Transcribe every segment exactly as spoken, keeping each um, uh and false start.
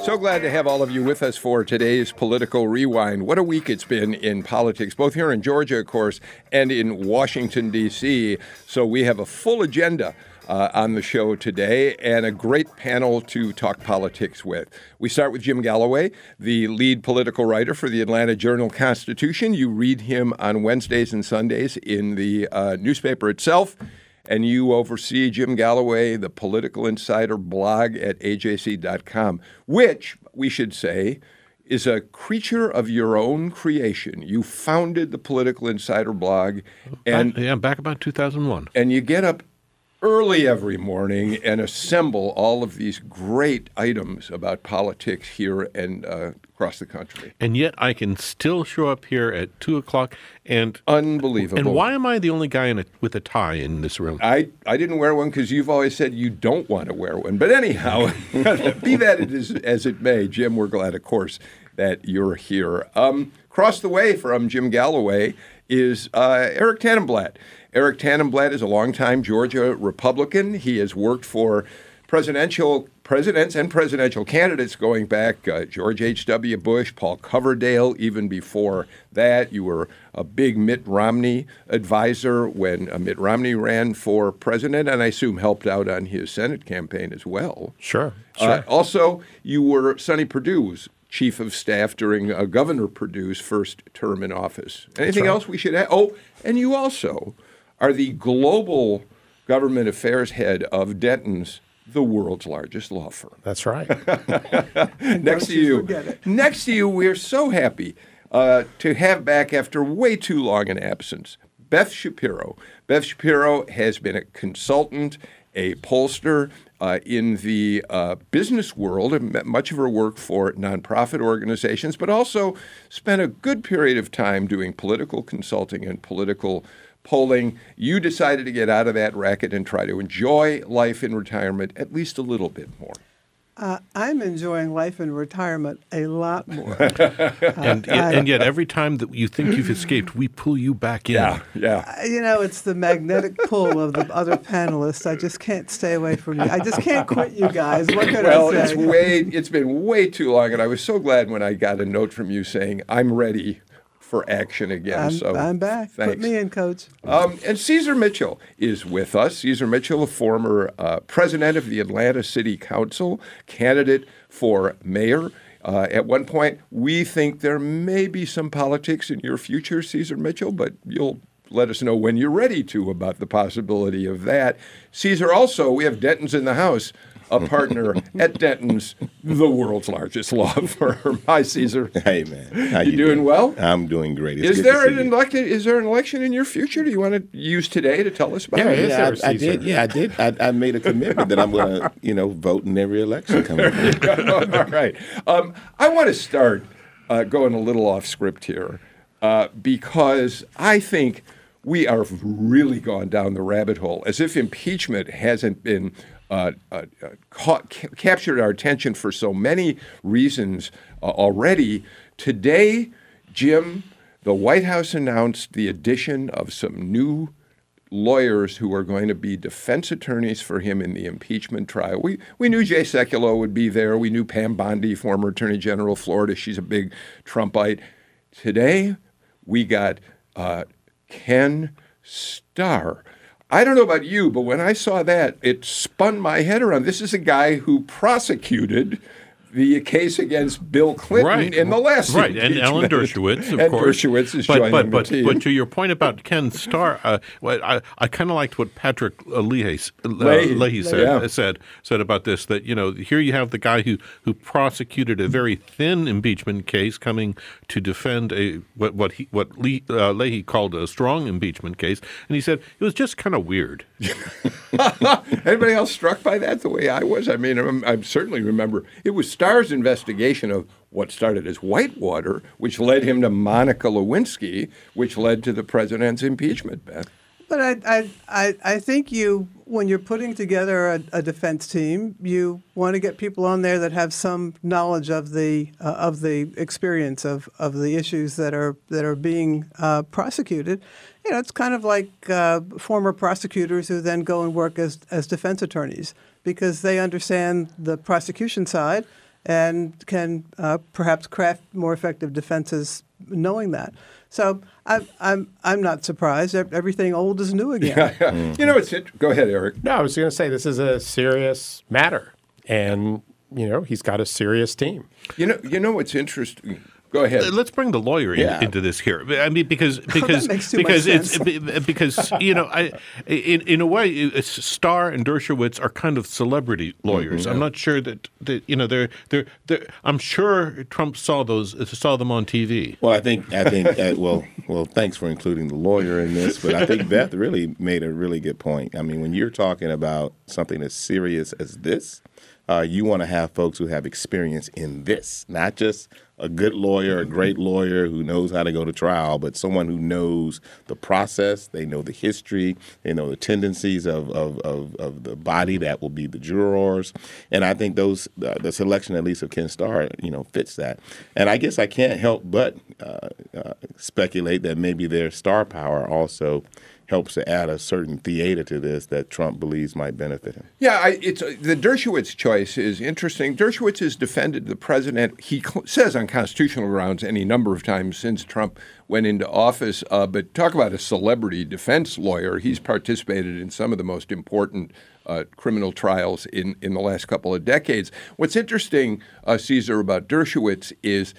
So glad to have all of you with us for today's Political Rewind. What a week it's been in politics, both here in Georgia, of course, and in Washington, D C So we have a full agenda uh, on the show today and a great panel to talk politics with. We start with Jim Galloway, the lead political writer for the Atlanta Journal-Constitution. You read him on Wednesdays and Sundays in the uh, newspaper itself. And you oversee, Jim Galloway, the Political Insider blog at A J C dot com, which, we should say, is a creature of your own creation. You founded the Political Insider blog. and Yeah, back about two thousand one. And you get up early every morning and assemble all of these great items about politics here and uh, across the country. And yet I can still show up here at two o'clock and... Unbelievable. And why am I the only guy in a, with a tie in this room? I, I didn't wear one because you've always said you don't want to wear one. But anyhow, be that it is, as it may, Jim, we're glad, of course, that you're here. Um, across the way from Jim Galloway is uh, Eric Tanenblatt. Eric Tanenblatt is a longtime Georgia Republican. He has worked for presidential presidents and presidential candidates going back uh, George H W. Bush, Paul Coverdale, even before that. You were a big Mitt Romney advisor when uh, Mitt Romney ran for president, and I assume helped out on his Senate campaign as well. Sure, sure. Uh, also, you were Sonny Perdue's chief of staff during uh, Governor Perdue's first term in office. Anything right. else we should add? Oh, and you also are the global government affairs head of Denton's, the world's largest law firm. That's right. Next to you, next to you, we're so happy uh, to have back after way too long an absence, Beth Shapiro. Beth Shapiro has been a consultant, a pollster uh, in the uh, business world, and much of her work for nonprofit organizations, but also spent a good period of time doing political consulting and political polling. You decided to get out of that racket and try to enjoy life in retirement at least a little bit more. Uh, I'm enjoying life in retirement a lot more. uh, and, and yet every time that you think you've escaped, we pull you back in. Yeah, yeah. Uh, you know, it's the magnetic pull of the other panelists. I just can't stay away from you. I just can't quit you guys. What can well, I say? Well, it's way, it's been way too long, and I was so glad when I got a note from you saying, I'm ready for action again. I'm, so I'm back. Thanks. Put me in, Coach. Um, and Cesar Mitchell is with us. Cesar Mitchell, a former uh, president of the Atlanta City Council, candidate for mayor. Uh, at one point, we think there may be some politics in your future, Cesar Mitchell, but you'll let us know when you're ready to about the possibility of that. Cesar, also, we have Denton's in the house, a partner at Denton's, the world's largest law firm. Hi, Cesar. Hey, man. How you, you doing doing? well? I'm doing great. It's is good there to an see you. elected? Is there an election in your future? Do you want to use today to tell us about Yeah, it? is Yeah, there, I, I Cesar? did. Yeah, I did. I, I made a commitment that I'm going to, you know, vote in every election coming up. All right. Um, I want to start uh, going a little off script here uh, because I think we are really gone down the rabbit hole as if impeachment hasn't been Uh, uh, uh, ca- ca- captured our attention for so many reasons uh, already. Today, Jim, the White House announced the addition of some new lawyers who are going to be defense attorneys for him in the impeachment trial. We we knew Jay Sekulow would be there. We knew Pam Bondi, former Attorney General of Florida. She's a big Trumpite. Today, we got uh, Ken Starr. I don't know about you, but when I saw that, it spun my head around. This is a guy who prosecuted the case against Bill Clinton right. in the last right, and impeachment. Ellen Dershowitz, of and course. Dershowitz is but, joining but, the but, team. But to your point about Ken Starr, uh, well, I, I kind of liked what Patrick uh, Leahy, uh, Leahy. Leahy said, Yeah. said said about this, that, you know, here you have the guy who, who prosecuted a very thin impeachment case coming to defend a what what, he, what Lee, uh, Leahy called a strong impeachment case, and he said it was just kind of weird. Anybody else struck by that the way I was? I mean, I'm, I certainly remember it was Starr's investigation of what started as Whitewater, which led him to Monica Lewinsky, which led to the president's impeachment, Beth. But I, I, I, I think you, when you're putting together a, a defense team, you want to get people on there that have some knowledge of the uh, of the experience of, of the issues that are that are being uh, prosecuted. You know, it's kind of like uh, former prosecutors who then go and work as as defense attorneys because they understand the prosecution side and can uh, perhaps craft more effective defenses knowing that. So I, I'm I'm not surprised. Everything old is new again. Yeah, yeah. You know, it's it. Go ahead, Eric. No, I was going to say this is a serious matter, and you know he's got a serious team. You know, you know what's interesting. Go ahead. Let's bring the lawyer in, Yeah. into this here. I mean, because because makes too because much it's sense. because you know, I in in a way, it's Starr and Dershowitz are kind of celebrity lawyers. Mm-hmm. I'm not sure that, that you know they're they're they're. I'm sure Trump saw those saw them on T V. Well, I think I think uh, well well thanks for including the lawyer in this, but I think Beth really made a really good point. I mean, when you're talking about something as serious as this, uh, you want to have folks who have experience in this, not just a good lawyer, a great lawyer who knows how to go to trial, but someone who knows the process, they know the history, they know the tendencies of of, of, of the body that will be the jurors. And I think those uh, the selection, at least of Ken Starr, you know, fits that. And I guess I can't help but uh, uh, speculate that maybe their star power also helps to add a certain theater to this that Trump believes might benefit him. Yeah, I, it's uh, the Dershowitz choice is interesting. Dershowitz has defended the president. He cl- says on constitutional grounds any number of times since Trump went into office. Uh, but talk about a celebrity defense lawyer. He's participated in some of the most important uh, criminal trials in, in the last couple of decades. What's interesting, uh, Caesar, about Dershowitz is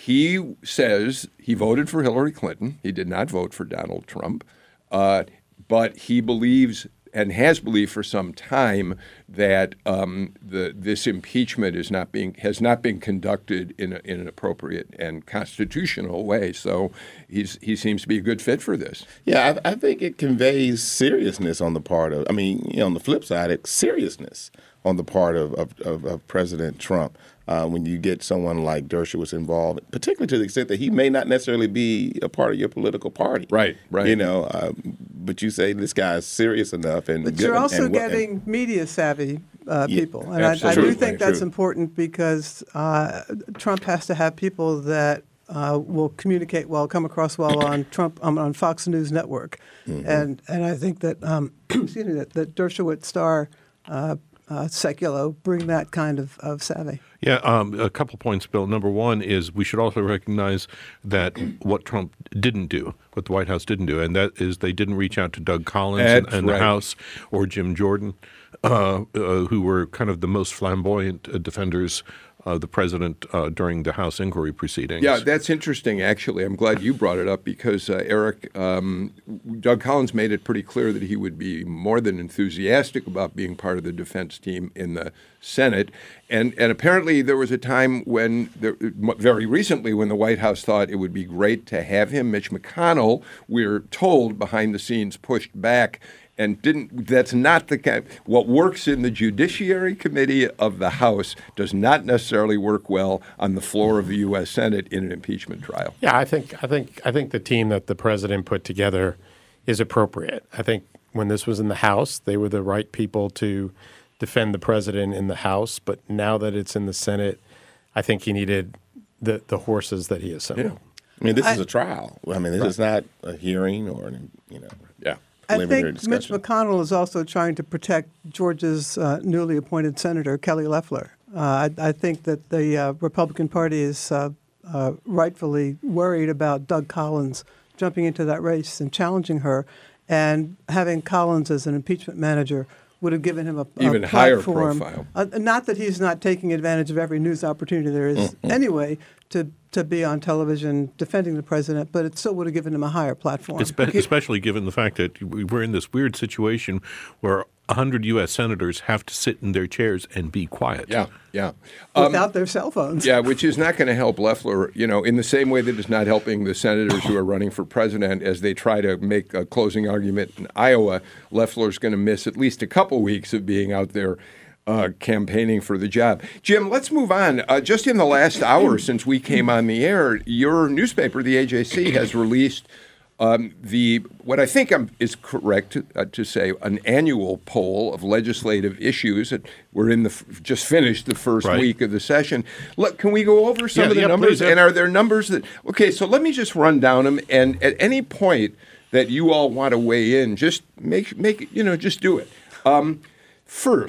he says he voted for Hillary Clinton. He did not vote for Donald Trump. Uh, but he believes and has believed for some time that um, the this impeachment is not being has not been conducted in, a, in an appropriate and constitutional way. So he's he seems to be a good fit for this. Yeah, I, I think it conveys seriousness on the part of, I mean, you know, on the flip side, it's seriousness on the part of, of, of, of President Trump. Uh, when you get someone like Dershowitz involved, particularly to the extent that he may not necessarily be a part of your political party. Right, right. You know, uh, but you say this guy is serious enough. and But good, you're also and, and, getting media savvy uh, Yeah, people. And I, I do absolutely, think that's true. important because uh, Trump has to have people that uh, will communicate well, come across well on Trump um, on Fox News Network. Mm-hmm. And and I think that, um, excuse me, that, that Dershowitz, Starr, uh, uh, Sekulow bring that kind of, of savvy. Yeah, um, a couple points, Bill. Number one is we should also recognize that what Trump didn't do, what the White House didn't do, and that is they didn't reach out to Doug Collins and, That's and the right. House or Jim Jordan, uh, uh, who were kind of the most flamboyant uh, defenders of the president uh, during the House inquiry proceedings. Yeah, that's interesting, actually. I'm glad you brought it up because, uh, Eric, um, Doug Collins made it pretty clear that he would be more than enthusiastic about being part of the defense team in the Senate. And and apparently there was a time when, there, very recently, when the White House thought it would be great to have him. Mitch McConnell, we're told, behind the scenes, pushed back and didn't. That's not the kind. What works in the Judiciary Committee of the House does not necessarily work well on the floor of the U S Senate in an impeachment trial. Yeah, I think I think I think the team that the president put together is appropriate. I think when this was in the House, they were the right people to defend the president in the House. But now that it's in the Senate, I think he needed the the horses that he assembled. I mean, this is a trial. I mean, this is not a hearing or, an, you know. Yeah. I preliminary think Mitch discussion. McConnell is also trying to protect Georgia's uh, newly appointed senator, Kelly Loeffler. Uh, I, I think that the uh, Republican Party is uh, uh, rightfully worried about Doug Collins jumping into that race and challenging her, and having Collins as an impeachment manager would have given him a, a Even higher platform. profile. Uh, not that he's not taking advantage of every news opportunity there is Mm-hmm. anyway to to be on television defending the president, but it still would have given him a higher platform. Espe- especially given the fact that we- we're in this weird situation where one hundred U S senators have to sit in their chairs and be quiet. Yeah, yeah. Um, Without their cell phones. Yeah, which is not going to help Loeffler, you know, in the same way that it's not helping the senators who are running for president as they try to make a closing argument in Iowa. Loeffler's going to miss at least a couple weeks of being out there uh, campaigning for the job. Jim, let's move on. Uh, just in the last hour since we came on the air, your newspaper, the A J C, has released Um, the what I think I'm, is correct uh, to say an annual poll of legislative issues. That we're in the f- just finished the first Right. week of the session. Look, can we go over some Yeah, of the yeah, numbers? please, yeah. And are there numbers that? Okay, so let me just run down them. And at any point that you all want to weigh in, just make make you know just do it. Um, first,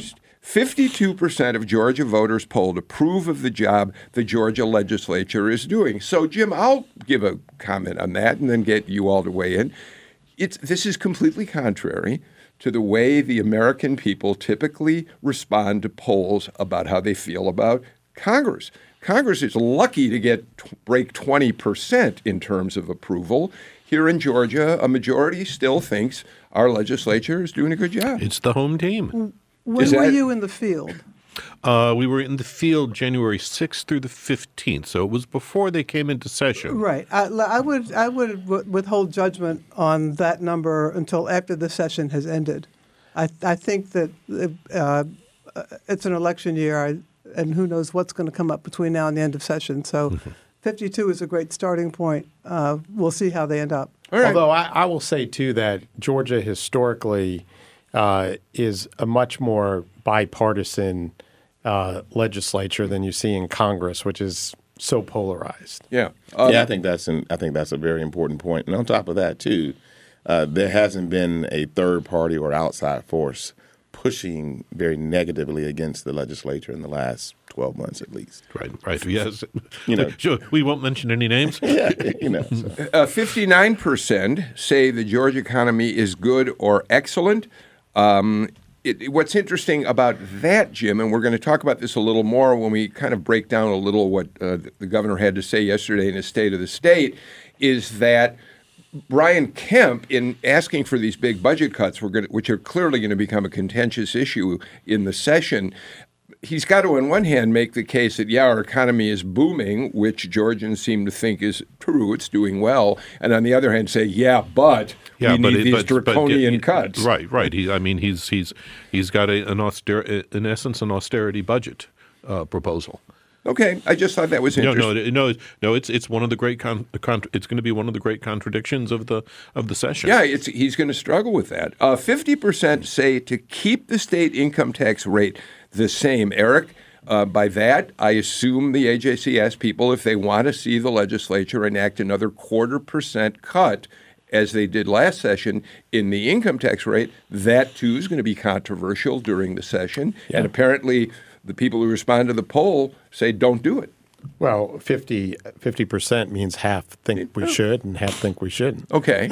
fifty-two percent of Georgia voters polled approve of the job the Georgia legislature is doing. So, Jim, I'll give a comment on that and then get you all to weigh in. It's, this is completely contrary to the way the American people typically respond to polls about how they feel about Congress. Congress is lucky to get break twenty percent in terms of approval. Here in Georgia, a majority still thinks our legislature is doing a good job. It's the home team. When Is were that- you in the field? Uh, we were in the field January sixth through the fifteenth, so it was before they came into session. Right. I, I would I would w- withhold judgment on that number until after the session has ended. I I think that uh, it's an election year, I, and who knows what's going to come up between now and the end of session. So, Mm-hmm. fifty-two is a great starting point. Uh, we'll see how they end up. All right. Although I, I will say, too, that Georgia historically uh, is a much more bipartisan uh, legislature than you see in Congress, which is so polarized. Yeah. Um, yeah, I think that's an, I think that's a very important point. And on top of that, too, uh, there hasn't been a third party or outside force pushing very negatively against the legislature in the last twelve months at least. Right, right. Yes. You know- Sure, we won't mention any names. Yeah, you know. So. Uh, fifty-nine percent say the Georgia economy is good or excellent. Um, it, what's interesting about that, Jim, and we're going to talk about this a little more when we kind of break down a little what uh, the governor had to say yesterday in his State of the State, is that Brian Kemp, in asking for these big budget cuts, we're going to, which are clearly going to become a contentious issue in the session, he's got to, on one hand, make the case that, yeah, our economy is booming, which Georgians seem to think is true. It's doing well. And on the other hand, say, yeah, but we need it- these but- but- draconian yeah, cuts. Right, right. He, I mean, he's he's he's got a, an auster, in essence, an austerity budget uh, proposal. Okay, I just thought that was No, interesting. no, no, no. It's it's one of the great con, con, it's going to be one of the great contradictions of the of the session. Yeah, it's, he's going to struggle with that. Uh, fifty percent say to keep the state income tax rate the same. Eric, uh, by that, I assume the A J C asked people if they want to see the legislature enact another quarter percent cut, as they did last session, in the income tax rate. That, too, is going to be controversial during the session. And apparently the people who respond to the poll say don't do it. Well, fifty percent means half think we should and half think we shouldn't. Okay.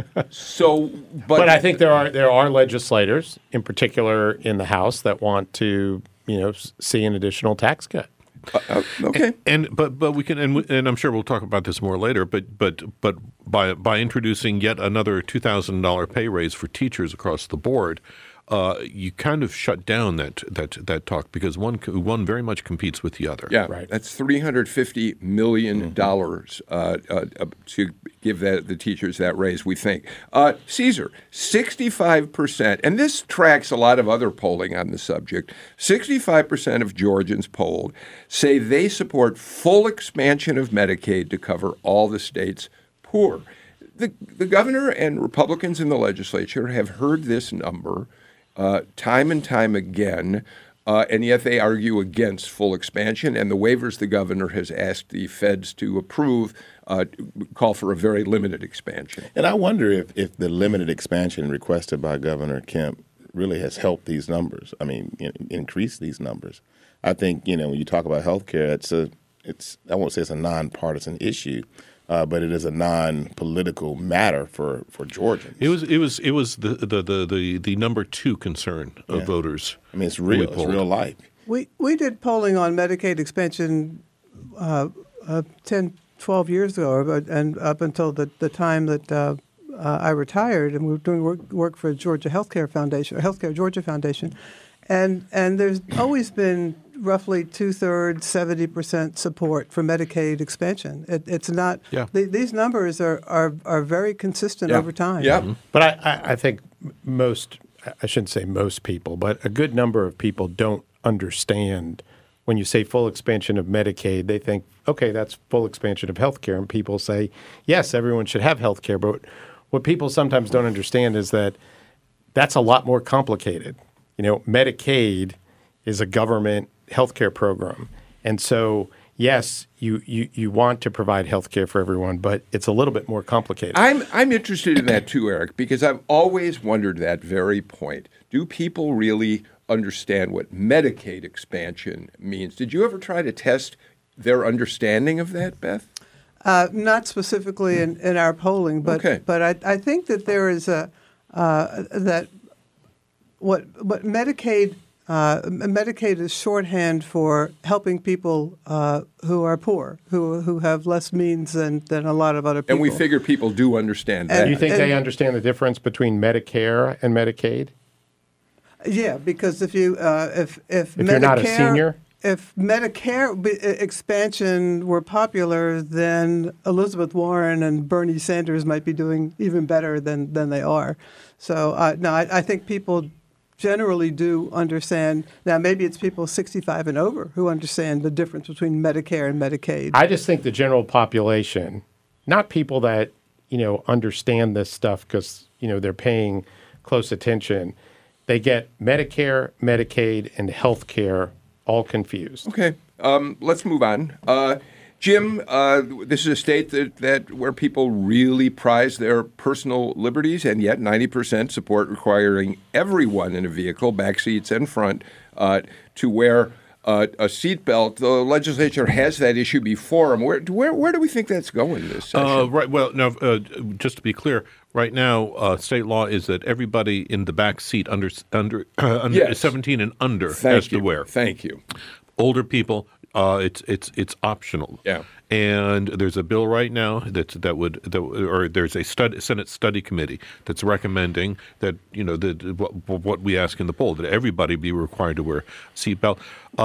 So, but, But I think there are there are legislators, in particular in the House, that want to you know s- see an additional tax cut. uh, okay. And but but we can and, we- and I'm sure we'll talk about this more later. But but but by by introducing yet another two thousand dollar pay raise for teachers across the board, uh, you kind of shut down that that that talk because one co- one very much competes with the other. Yeah, Right. that's three hundred fifty million dollars uh, uh, uh, to give that, the teachers that raise, we think. Uh, Caesar, sixty-five percent, and this tracks a lot of other polling on the subject, sixty-five percent of Georgians polled say they support full expansion of Medicaid to cover all the state's poor. The, the governor and Republicans in the legislature have heard this number uh, time and time again, uh, and yet they argue against full expansion. And the waivers the governor has asked the feds to approve uh, call for a very limited expansion. And I wonder if, if the limited expansion requested by Governor Kemp really has helped these numbers. I mean, in, increase these numbers. I think, you know, when you talk about health care, it's a, it's, I won't say it's a nonpartisan issue, uh, but it is a non-political matter for, for Georgians. It was it was it was the the the the, the number two concern of Yeah. voters. I mean, it's who we real. It's polled. real life. We we did polling on Medicaid expansion uh, uh, ten, twelve years ago, or- and up until the, the time that uh, uh, I retired, and we were doing work, work for Georgia Healthcare Foundation, or Healthcare Georgia Foundation, and and there's always been roughly two thirds, seventy percent support for Medicaid expansion. It, it's not. Yeah. The, these numbers are, are are very consistent Yeah. over time. Yeah. But I, I, I think most, I shouldn't say most people, but a good number of people don't understand when you say full expansion of Medicaid, they think, okay, that's full expansion of health care. And people say, yes, everyone should have health care. But what people sometimes don't understand is that that's a lot more complicated. You know, Medicaid is a government health care program. And so, yes, you, you, you want to provide health care for everyone, but it's a little bit more complicated. I'm I'm interested in that too, Eric, because I've always wondered that very point. Do people really understand what Medicaid expansion means. Did you ever try to test their understanding of that, Beth? Uh, not specifically in, in our polling, but Okay. but I, I think that there is a uh, that what what Medicaid uh, Medicaid is shorthand for helping people uh, who are poor, who who have less means than, than a lot of other people. And we figure people do understand And- that. Do you think And- they understand the difference between Medicare and Medicaid? Yeah, because if you uh, if if, If you're not a Medicare- senior? if Medicare b- expansion were popular, then Elizabeth Warren and Bernie Sanders might be doing even better than than they are. So uh, no, I, I think people generally do understand. Now maybe it's people sixty-five and over who understand the difference between Medicare and Medicaid. I just think the general population, not people that, you know, understand this stuff because, you know, they're paying close attention, they get Medicare, Medicaid, and health care all confused. Okay, um, let's move on. Uh, Jim, uh, this is a state that, that where people really prize their personal liberties, and yet ninety percent support requiring everyone in a vehicle, back seats and front, uh, to wear uh, a seatbelt. The legislature has that issue before them. Where, where, where do we think that's going this session? Uh, right. Well, now, uh, just to be clear, right now, uh, state law is that everybody in the back seat under under, uh, under Yes. seventeen and under Thank has you. to wear. Thank you. Older people, uh, it's it's it's optional. Yeah. And there's a bill right now that that would that, or there's a stud, Senate study committee that's recommending that you know that what, what we ask in the poll, that everybody be required to wear a seatbelt.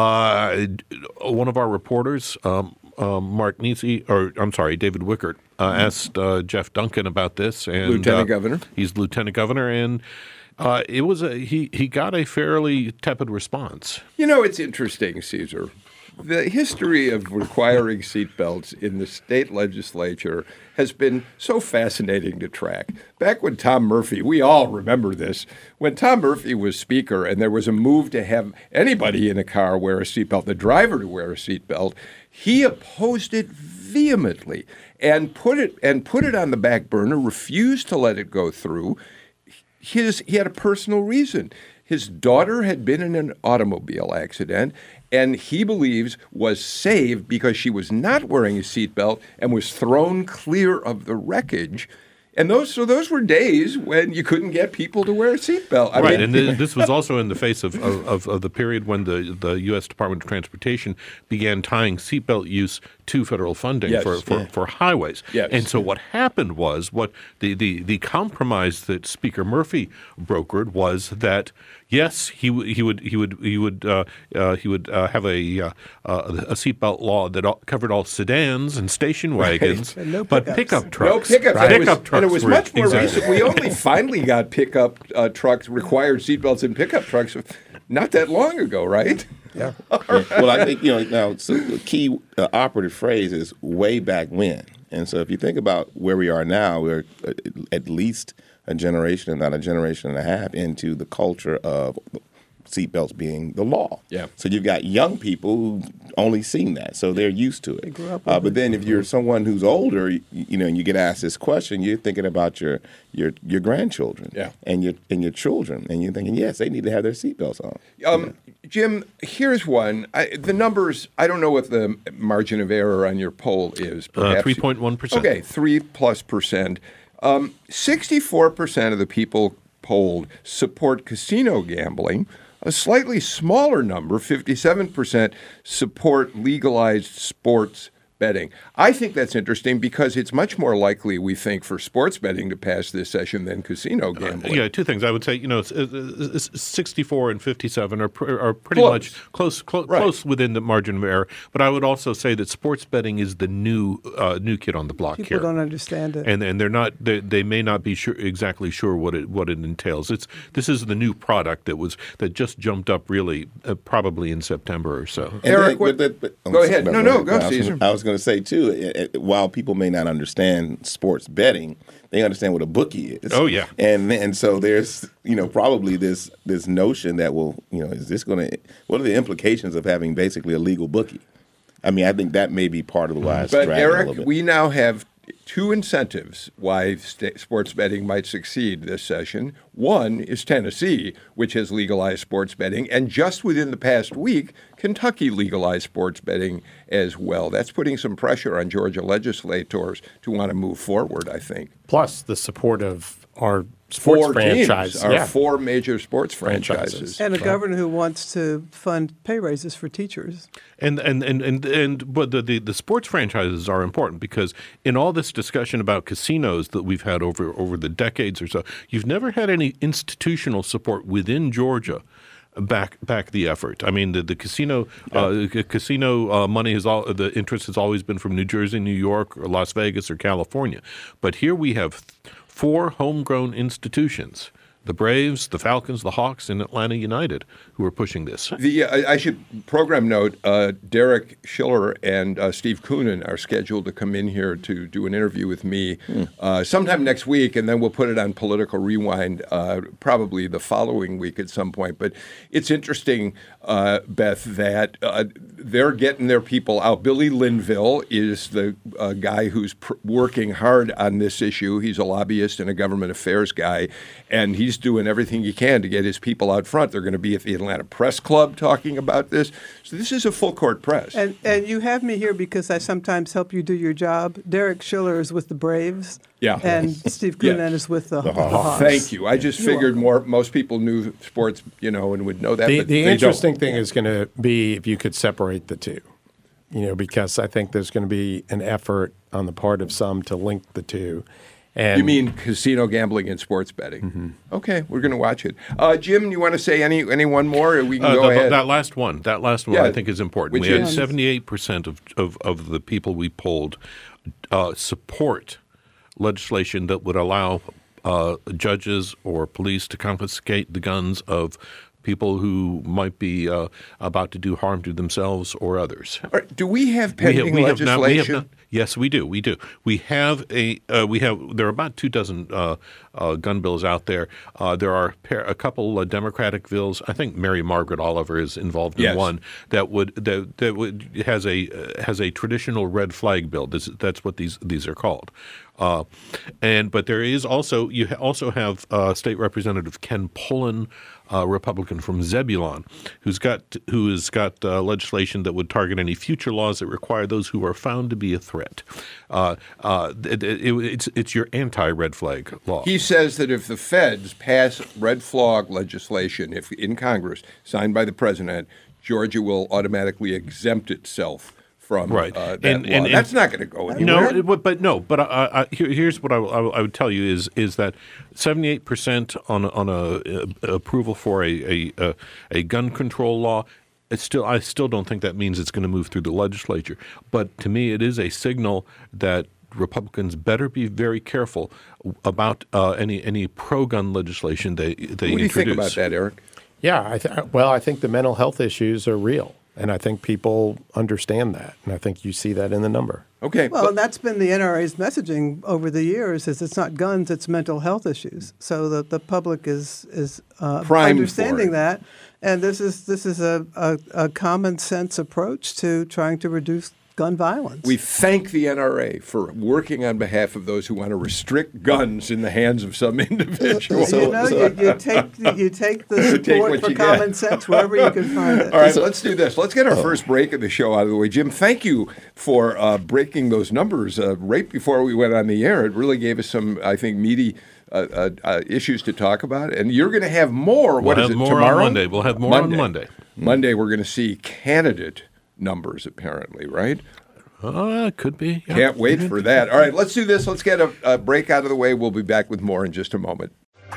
Uh, one of our reporters, um, um, Mark Nisi, or I'm sorry, David Wickert, uh, asked uh, Jeff Duncan about this, and Lieutenant uh, Governor. He's lieutenant governor, and uh, it was a he he got a fairly tepid response. You know, it's interesting, Caesar. The history of requiring seatbelts in the state legislature has been so fascinating to track. Back when Tom Murphy, we all remember this, when Tom Murphy was speaker and there was a move to have anybody in a car wear a seatbelt, the driver to wear a seatbelt, he opposed it vehemently and put it and put it on the back burner, refused to let it go through. His, he had a personal reason. His daughter had been in an automobile accident, and he believes was saved because she was not wearing a seatbelt and was thrown clear of the wreckage. And those, so those were days when you couldn't get people to wear a seatbelt. I Right, mean, and th- this was also in the face of, of, of, of the period when the, the U S Department of Transportation began tying seatbelt use to federal funding Yes, for, for, yeah. for highways. Yes. And so what happened was, what the, the, the compromise that Speaker Murphy brokered was that, yes, he w- he would he would he would uh, uh, he would uh, have a uh, uh, a seatbelt law that all, covered all sedans and station wagons, And no but pickups. pickup no trucks. pickups. Right. And it was, Pickup trucks and it was were- much more exactly. recent. We only finally got pickup uh, trucks, required seatbelts in pickup trucks not that long ago, right? Yeah. Well, I think, you know, now, so the key uh, operative phrase is way back when. And so if you think about where we are now, we're uh, at least a generation, if not a generation and a half, into the culture of seatbelts being the law. Yeah. So you've got young people who've only seen that, so they're used to it. grew up Uh, with but it. then if you're someone who's older, you, you know, and you get asked this question, you're thinking about your your your grandchildren Yeah. and your and your children, and you're thinking, yes, they need to have their seatbelts on. Um, Jim, here's one. I, the numbers, I don't know what the margin of error on your poll is. Uh, Perhaps three point one percent. Okay, three plus percent. Um, sixty-four percent of the people polled support casino gambling. A slightly smaller number, fifty-seven percent, support legalized sports betting. I think that's interesting because it's much more likely, we think, for sports betting to pass this session than casino gambling. Yeah, two things. I would say, you know, it's, it's, it's sixty-four and fifty-seven are, pr- are pretty Close. much close, close, Right. close within the margin of error. But I would also say that sports betting is the new uh, new kid on the block People here. don't understand it. and and they're not they, they may not be sure exactly sure what it what it entails. It's this is the new product that was that just jumped up really uh, probably in September or so. And Eric, then- what- but- but- go oh, ahead. no, No, no, go, I was Caesar. gonna- I was going to say, too, it, it, while people may not understand sports betting, they understand what a bookie is. Oh, yeah. And and so there's, you know, probably this this notion that, well, you know, is this going to, what are the implications of having basically a legal bookie? I mean, I think that may be part of the why it's But dragging a little Eric, bit. we now have two incentives why sta- sports betting might succeed this session. One is Tennessee, which has legalized sports betting, and just within the past week, Kentucky legalized sports betting as well. That's putting some pressure on Georgia legislators to want to move forward, I think. Plus the support of our sports Four franchise. teams, our yeah. four major sports franchises. Franchises. And a governor who wants to fund pay raises for teachers. And and and and, and but the, the the sports franchises are important because in all this discussion about casinos that we've had over over the decades or so, you've never had any institutional support within Georgia back back the effort. I mean, the the casino uh, c- casino uh, money has all the interest has always been from New Jersey, New York, or Las Vegas, or California. But here we have four homegrown institutions: the Braves, the Falcons, the Hawks, and Atlanta United, who are pushing this. The uh, I should program note, uh, Derek Schiller and uh, Steve Koonin are scheduled to come in here to do an interview with me uh, sometime next week, and then we'll put it on Political Rewind uh, probably the following week at some point. But it's interesting, uh, Beth, that uh, they're getting their people out. Billy Linville is the uh, guy who's pr- working hard on this issue. He's a lobbyist and a government affairs guy, and he's doing everything he can to get his people out front. They're going to be at the Atlanta Press Club talking about this. So this is a full court press. And and you have me here because I sometimes help you do your job. Derek Schiller is with the Braves. Yeah. And Steve Yeah. Koonin is with the, the Hawks. Hawks. Thank you. I just You're figured more. Most people knew sports, you know, and would know that. The, but the they interesting don't. thing is going to be if you could separate the two, you know, because I think there's going to be an effort on the part of some to link the two. And You mean casino gambling and sports betting? Mm-hmm. Okay, we're going to watch it. Uh, Jim, you want to say any any one more? Or we can Uh, go the- ahead. That last one, that last one, Yeah. I think is important. Which We had is? seventy-eight percent of, of of the people we polled uh, support legislation that would allow uh, judges or police to confiscate the guns of people who might be uh, about to do harm to themselves or others. All right, do we have We have- pending we have not- we have legislation? not- yes, we do. We do. We have a. Uh, we have. There are about two dozen uh, uh, gun bills out there. Uh, there are pair, a couple uh, Democratic bills. I think Mary Margaret Oliver is involved in Yes. one that would that that would has a uh, has a traditional red flag bill. This, that's what these these are called. Uh, and but there is also you ha- also have uh, State Representative Ken Pullen, uh, Republican from Zebulon, who's got who has got uh, legislation that would target any future laws that require those who are found to be a threat. Uh, uh, it, it, it's it's your anti-red flag law. He says that if the feds pass red flag legislation, if in Congress signed by the president, Georgia will automatically exempt itself from Right. uh, that And- law. and- and- That's not going to go No, anywhere. it, would- but no, but uh, uh, here, here's what I, I, I would tell you is is that seventy-eight percent on a- on a, uh approval for a, a a a gun control law. It's still I still don't think that means it's going to move through the legislature. But to me, it is a signal that Republicans better be very careful about uh, any any pro-gun legislation they they What do you introduce. think about that, Eric? Yeah, I th- well, I think the mental health issues are real, and I think people understand that, and I think you see that in the number. Okay. Well, but- and that's been the N R A's messaging over the years is it's not guns, it's mental health issues. So the, the public is is uh, Primed for understanding it. that. And this is this is a, a, a common sense approach to trying to reduce gun violence. We thank the N R A for working on behalf of those who want to restrict guns in the hands of some individual. you know, you, you take you take the Take support what for you common get. sense wherever you can find it. All right, let's do this. Let's get our first break of the show out of the way. Jim, thank you for uh, breaking those numbers uh, right before we went on the air. It really gave us some, I think, meaty uh, uh, uh, issues to talk about. And you're going to have more. What We'll is have it, more on tomorrow? Monday. We'll have more on Monday. Monday, we're going to see candidate numbers, apparently, right? Uh, could be. Yeah. Can't wait for that. All right, let's do this. Let's get a, a break out of the way. We'll be back with more in just a moment.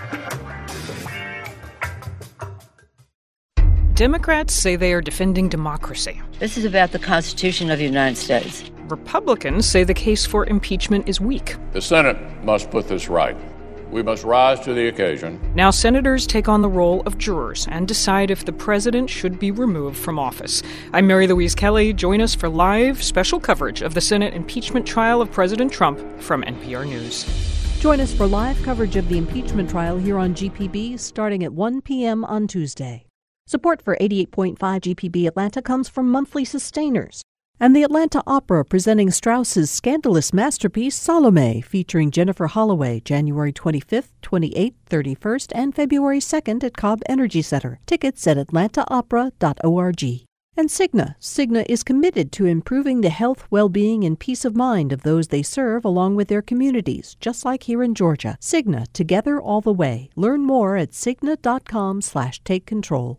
Democrats say they are defending democracy. This is about the Constitution of the United States. Republicans say the case for impeachment is weak. The Senate must put this right. We must rise to the occasion. Now senators take on the role of jurors and decide if the president should be removed from office. I'm Mary Louise Kelly. Join us for live special coverage of the Senate impeachment trial of President Trump from N P R News. Join us for live coverage of the impeachment trial here on G P B starting at one p.m. on Tuesday. Support for eighty-eight point five G P B Atlanta comes from monthly sustainers. And the Atlanta Opera presenting Strauss's scandalous masterpiece Salome, featuring Jennifer Holloway, January twenty-fifth, twenty-eighth, thirty-first, and February second at Cobb Energy Center. Tickets at atlanta opera dot org. And Cigna. Cigna is committed to improving the health, well-being, and peace of mind of those they serve along with their communities, just like here in Georgia. Cigna, together all the way. Learn more at cigna dot com slash take control.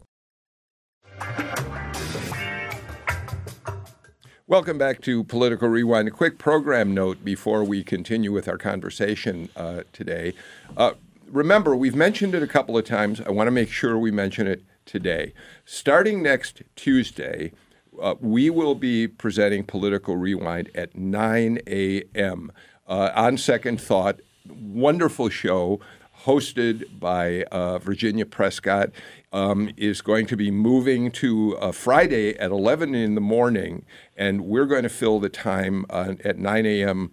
Welcome back to Political Rewind. A quick program note before we continue with our conversation uh, today. Uh, remember, we've mentioned it a couple of times. I want to make sure we mention it today. Starting next Tuesday, uh, we will be presenting Political Rewind at nine a.m. Uh, on second thought, wonderful show hosted by uh, Virginia Prescott. Um, is going to be moving to uh, Friday at eleven in the morning, and we're going to fill the time uh, at nine a.m.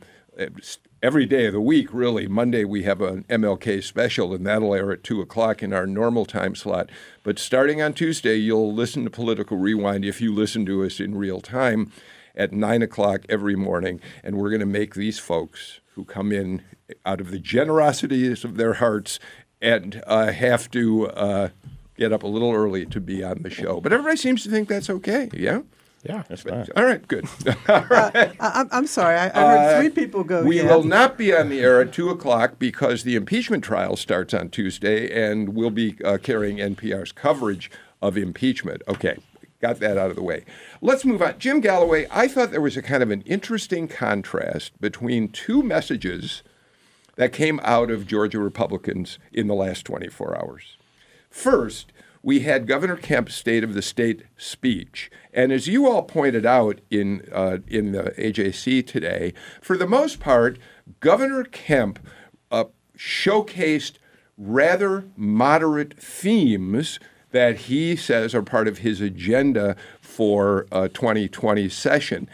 every day of the week, really. Monday we have an M L K special, and that'll air at two o'clock in our normal time slot. But starting on Tuesday, you'll listen to Political Rewind if you listen to us in real time at nine o'clock every morning, and we're going to make these folks who come in out of the generosities of their hearts and uh, have to uh, get up a little early to be on the show. But everybody seems to think that's okay, yeah? Yeah, that's fine. All right, good. All right. Uh, I, I'm sorry, I, I heard Uh, three people go. We yeah. will not be on the air at two o'clock because the impeachment trial starts on Tuesday, and we'll be uh, carrying N P R's coverage of impeachment. Okay, got that out of the way. Let's move on. Jim Galloway, I thought there was a kind of an interesting contrast between two messages that came out of Georgia Republicans in the last twenty-four hours. First, we had Governor Kemp's State of the State speech. And as you all pointed out in uh, in the A J C today, for the most part, Governor Kemp uh, showcased rather moderate themes that he says are part of his agenda for uh, twenty twenty session.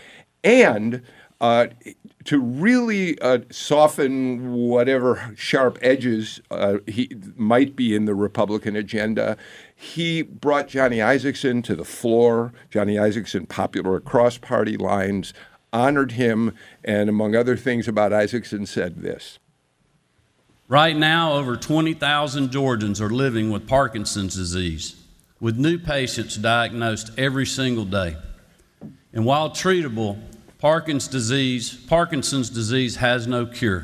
And uh, to really uh, soften whatever sharp edges uh, he might be in the Republican agenda, he brought Johnny Isakson to the floor. Johnny Isakson, popular across party lines, honored him, and among other things about Isakson, said this. Right now, over twenty thousand Georgians are living with Parkinson's disease, with new patients diagnosed every single day. And while treatable, Parkinson's disease, Parkinson's disease has no cure.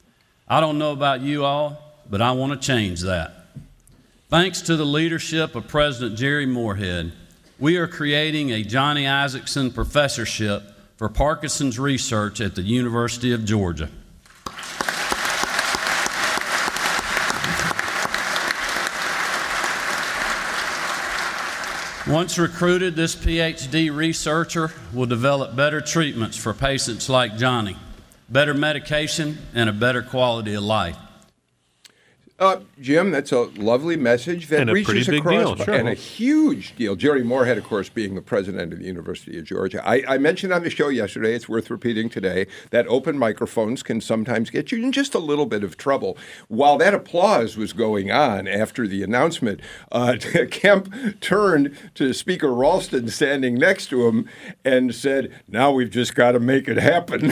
I don't know about you all, but I want to change that. Thanks to the leadership of President Jerry Moorhead, we are creating a Johnny Isakson Professorship for Parkinson's Research at the University of Georgia. Once recruited, this P H D researcher will develop better treatments for patients like Johnny, better medication, and a better quality of life. Uh, Jim, that's a lovely message that And a reaches pretty big across, deal, sure. and a huge deal. Jerry Moorhead, of course, being the president of the University of Georgia. I, I mentioned on the show yesterday, it's worth repeating today, that open microphones can sometimes get you in just a little bit of trouble. While that applause was going on after the announcement, uh, Kemp turned to Speaker Ralston standing next to him and said, "Now we've just got to make it happen."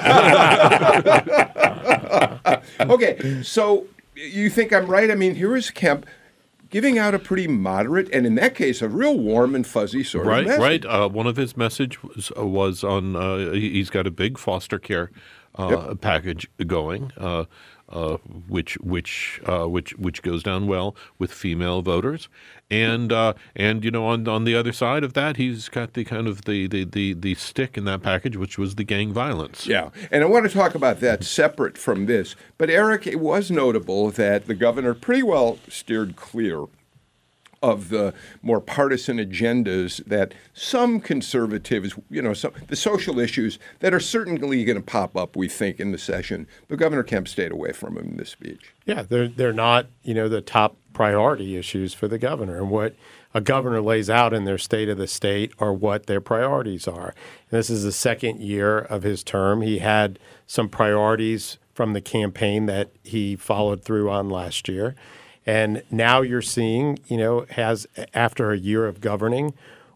Okay, so you think I'm right? I mean, here is Kemp giving out a pretty moderate, and in that case, a real warm and fuzzy sort right, of message. Right, Uh, one of his message was, uh, was on, uh, he- he's got a big foster care uh, Yep. package going, uh, uh, which which uh, which which goes down well with female voters, and uh, and you know on on the other side of that, he's got the kind of the the, the, the stick in that package, which was the gang violence. Yeah, and I want to talk about that separate from this. But, Eric, it was notable that the governor pretty well steered clear of the more partisan agendas that some conservatives, you know, some, the social issues that are certainly going to pop up, we think, in the session. But Governor Kemp stayed away from him in this speech. Yeah, they're they're not, you know, the top priority issues for the governor. And what a governor lays out in their State of the State are what their priorities are. And this is the second year of his term. He had some priorities from the campaign that he followed through on last year. And now you're seeing, you know, has after a year of governing,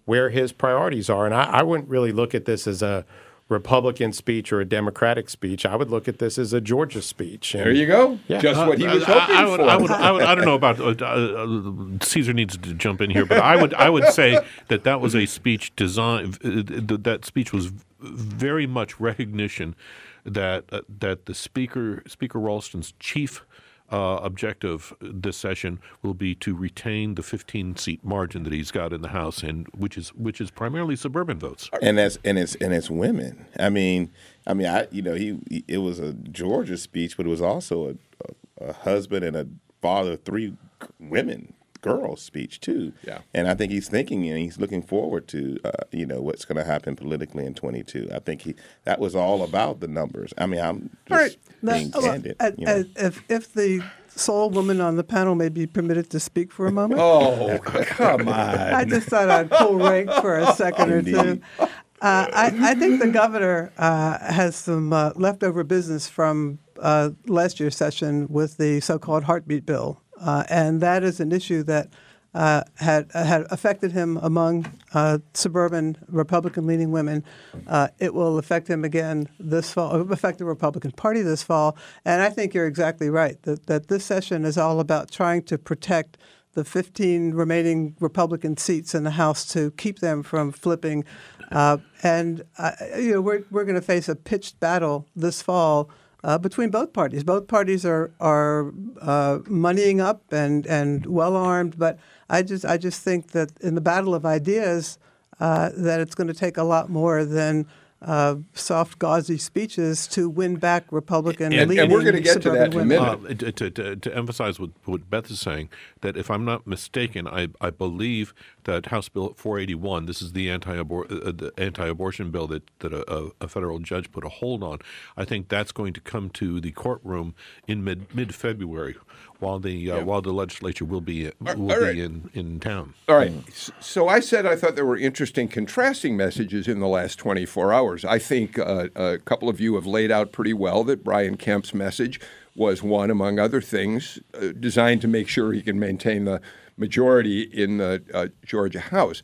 where his priorities are. And I, I wouldn't really look at this as a Republican speech or a Democratic speech. I would look at this as a Georgia speech. And, there you go. Yeah. Just what he was Uh, hoping I, I would, for. I, would, I would. I don't know about uh, uh, Caesar needs to jump in here, but I would. I would say that that was a speech design. That speech was very much recognition that uh, that the speaker, Speaker Ralston's chief Uh, objective this session will be to retain the fifteen seat margin that he's got in the House, and which is which is primarily suburban votes. And that's and it's and it's women. I mean, I mean, I you know he, he it was a Georgia speech, but it was also a, a, a husband and a father of three women girls speech too. Yeah. And I think he's thinking and he's looking forward to uh, you know what's going to happen politically in twenty-two. I think he that was all about the numbers. I mean, I'm just All right. being Now, candid. uh, you know. uh, if if the sole woman on the panel may be permitted to speak for a moment. Oh, come on. I just thought I'd pull rank for a second or two. Indeed. Uh, I, I think the governor uh, has some uh, leftover business from uh, last year's session with the so-called heartbeat bill, uh, and that is an issue that uh, had had affected him among uh, suburban Republican-leaning women. Uh, it will affect him again this fall. It will affect the Republican Party this fall, and I think you're exactly right that that this session is all about trying to protect the fifteen remaining Republican seats in the House to keep them from flipping. Uh, and uh, you know we're we're going to face a pitched battle this fall uh, between both parties. Both parties are are uh, moneying up and, and well armed, but I just I just think that in the battle of ideas, uh, that it's going to take a lot more than uh, soft, gauzy speeches to win back Republican And- and leaning we're gonna get to that suburban in a women. minute. Uh, to, to, to emphasize what, what Beth is saying, that if I'm not mistaken, I, I believe that House Bill four eighty-one, this is the anti-abor- uh, the anti-abortion bill that, that a, a federal judge put a hold on. I think that's going to come to the courtroom in mid mid-February, while the uh, Yeah. while the legislature will be will all right. be in, in town. All right. S- So I said I thought there were interesting contrasting messages in the last twenty-four hours. I think uh, a couple of you have laid out pretty well that Brian Kemp's message was one, among other things, uh, designed to make sure he can maintain the majority in the uh, Georgia House.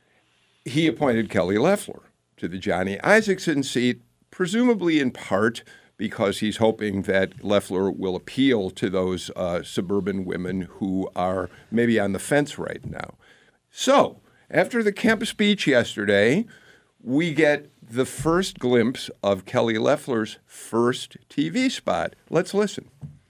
He appointed Kelly Loeffler to the Johnny Isakson seat, presumably in part because he's hoping that Loeffler will appeal to those uh, suburban women who are maybe on the fence right now. So, after the Kemp speech yesterday, we get the first glimpse of Kelly Loeffler's first T V spot. Let's listen.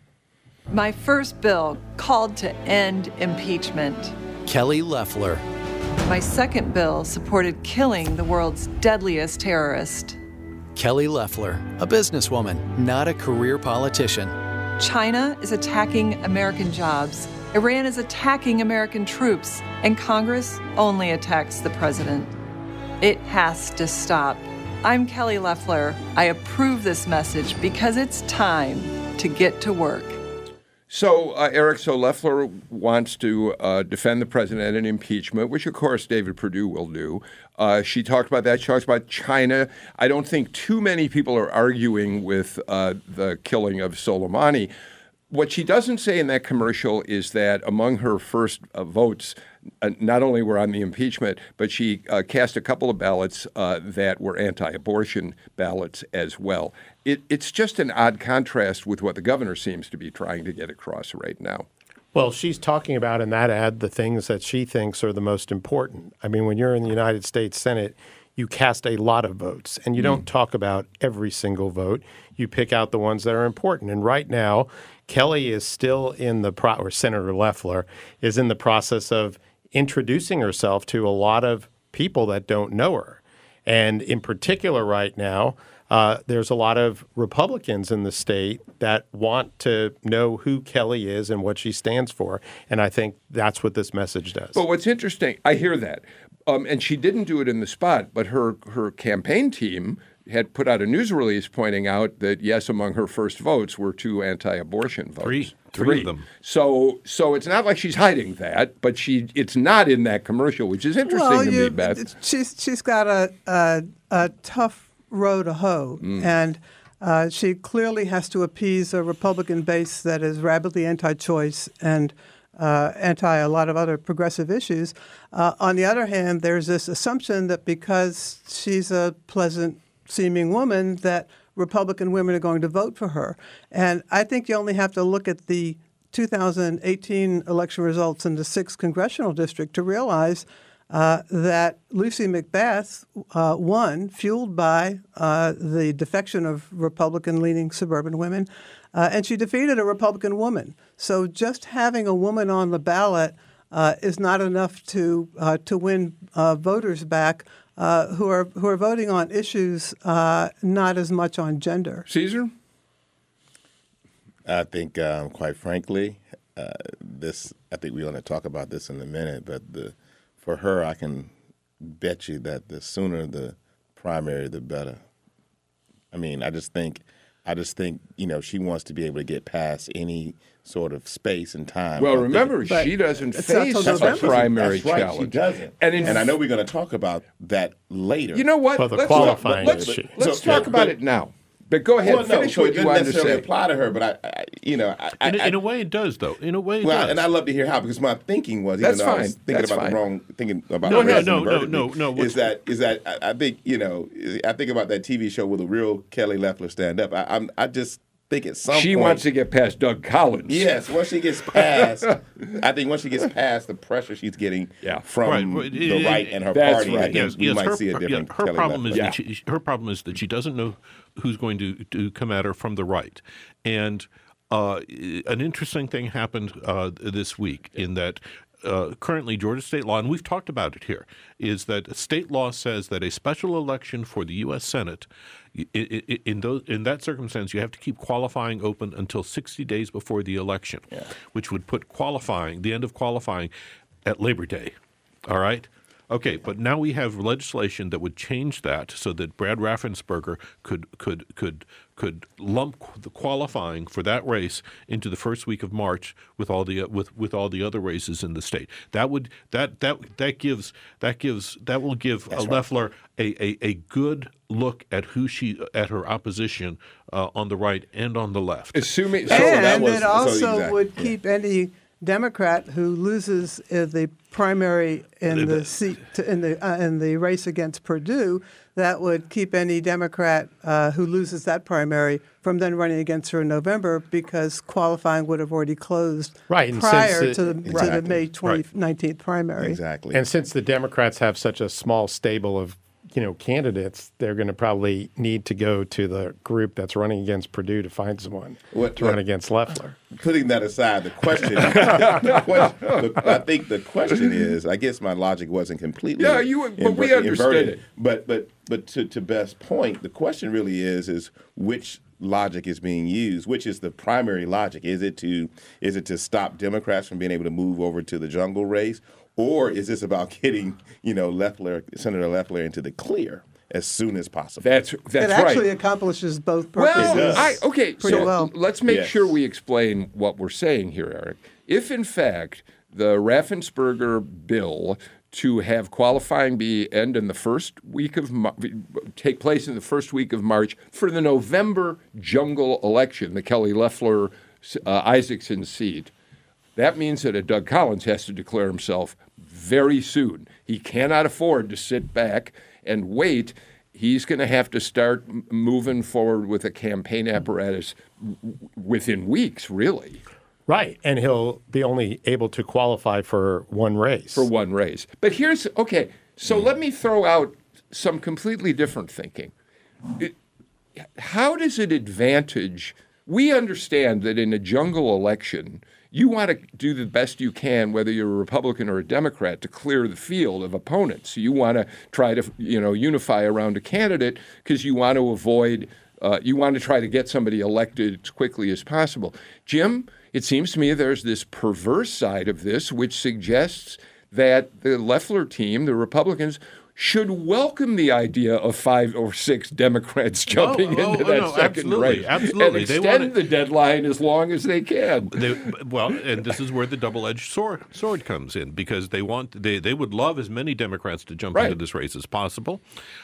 My first bill called to end impeachment. Kelly Loeffler. My second bill supported killing the world's deadliest terrorist. Kelly Loeffler, a businesswoman, not a career politician. China is attacking American jobs. Iran is attacking American troops. And Congress only attacks the president. It has to stop. I'm Kelly Loeffler. I approve this message because it's time to get to work. So, uh, Eric, so Loeffler wants to uh, defend the president in impeachment, which, of course, David Perdue will do. Uh, she talked about that. She talks about China. I don't think too many people are arguing with uh, the killing of Soleimani. What she doesn't say in that commercial is that among her first uh, votes, uh, not only were on the impeachment, but she uh, cast a couple of ballots uh, that were anti-abortion ballots as well. It, it's just an odd contrast with what the governor seems to be trying to get across right now. Well, she's talking about in that ad the things that she thinks are the most important. I mean, when you're in the United States Senate, you cast a lot of votes, and you don't talk about every single vote. You pick out the ones that are important. And right now, Kelly is still in the pro- or Senator Loeffler is in the process of introducing herself to a lot of people that don't know her. And in particular right now, uh, there's a lot of Republicans in the state that want to know who Kelly is and what she stands for. And I think that's what this message does. But what's interesting, I hear that. Um, and she didn't do it in the spot, but her, her campaign team had put out a news release pointing out that, yes, among her first votes were two anti-abortion votes. Three. Three of them. So so it's not like she's hiding that, but she it's not in that commercial, which is interesting well, to you, me, Beth. She's, she's got a, a, a tough row to hoe, Mm. and uh, she clearly has to appease a Republican base that is rabidly anti-choice and uh, anti a lot of other progressive issues. Uh, on the other hand, there's this assumption that because she's a pleasant-seeming woman, that Republican women are going to vote for her. And I think you only have to look at the two thousand eighteen election results in the sixth congressional district to realize uh, that Lucy McBath uh, won, fueled by uh, the defection of Republican-leaning suburban women, uh, and she defeated a Republican woman. So just having a woman on the ballot uh, is not enough to uh, to win uh, voters back uh, who are who are voting on issues, uh, not as much on gender. Caesar? I think, um, quite frankly, uh, this. I think we're going to talk about this in a minute, but the, for her, I can bet you that the sooner the primary, the better. I mean, I just think, I just think, you know, she wants to be able to get past any sort of space and time. Well, I'm remember, thinking, she doesn't it's not face till a November. primary that's right, challenge. She doesn't, And, in and I know we're going to talk about that later. You know what? Well, the let's qualifying let's, issue. let's So, talk yeah, about but- it now. But go ahead, well, no, finish so what it you doesn't wanted to necessarily say. apply to her, but I, I you know, I, I, In, I in a way, it does, though. In a way, it well, does. and I love to hear how, because my thinking was, even That's though I was fine. thinking That's about fine. the wrong, thinking about No, no, race no, and no, vertically, no, no, what's- is that is that I, I think you know, I think about that T V show with a real Kelly Loeffler stand up. I, I'm, I just think at some She point, wants to get past Doug Collins. yes, once she gets past, I think once she gets past the pressure she's getting Yeah. from Right, right. the right and her That's party, I right. think Yes, we yes, might her, see a yeah, different her Kelly problem is Loeffler. that she, her problem is that she doesn't know who's going to, to come at her from the right. And uh, an interesting thing happened uh, this week in that uh, currently Georgia state law, and we've talked about it here, is that state law says that a special election for the U S Senate, i- i- in those, in that circumstance, you have to keep qualifying open until sixty days before the election, which would put qualifying, the end of qualifying, at Labor Day. All right? Okay, but now we have legislation that would change that so that Brad Raffensperger could could could could lump the qualifying for that race into the first week of March with all the with with all the other races in the state. That would that that that gives that gives that will give uh, Loeffler a, a a good look at who she at her opposition uh, on the right and on the left. Assuming so And that was- it so also exact- would yeah. keep any Democrat who loses uh, the primary in the seat to, in the uh, in the race against Purdue. That would keep any Democrat uh, who loses that primary from then running against her in November, because qualifying would have already closed Right, and prior since to it- the, to the Exactly. May twenty nineteenth primary. Exactly. And since the Democrats have such a small stable of, you know, candidates, they're going to probably need to go to the group that's running against Purdue to find someone What- to run what- against Loeffler. Putting that aside, the question, the question the, I think the question is, I guess my logic wasn't completely. Yeah, you- but we inver- understood inverted. it. But but but to to Beth's point, the question really is is which logic is being used? Which is the primary logic? Is it to is it to stop Democrats from being able to move over to the jungle race, or is this about getting you know Loeffler, Senator Loeffler, into the clear as soon as possible? that's that's It right. actually accomplishes both purposes. Well, I, okay, pretty so well. let's make Yes. sure we explain what we're saying here, Eric. If, in fact, the Raffensperger bill to have qualifying be end in the first week of Mar- take place in the first week of March for the November jungle election, the Kelly Loeffler uh, Isaacson seat, that means that a Doug Collins has to declare himself very soon. He cannot afford to sit back and wait. He's going to have to start m- moving forward with a campaign apparatus w- within weeks, really, Right. And he'll be only able to qualify for one race. for one race. But here's, okay, so let me throw out some completely different thinking. It, how does it advantage? We understand that in a jungle election, you want to do the best you can, whether you're a Republican or a Democrat, to clear the field of opponents. You want to try to, you know, unify around a candidate because you want to avoid, uh, you want to try to get somebody elected as quickly as possible. Jim, it seems to me there's this perverse side of this which suggests that the Loeffler team, the Republicans, should welcome the idea of five or six Democrats jumping oh, into oh, that no, second absolutely, race absolutely. and They extend wanna- the deadline as long as they can. They, well, and this is where the double-edged sword sword comes in, because they want they, they would love as many Democrats to jump Right. into this race as possible.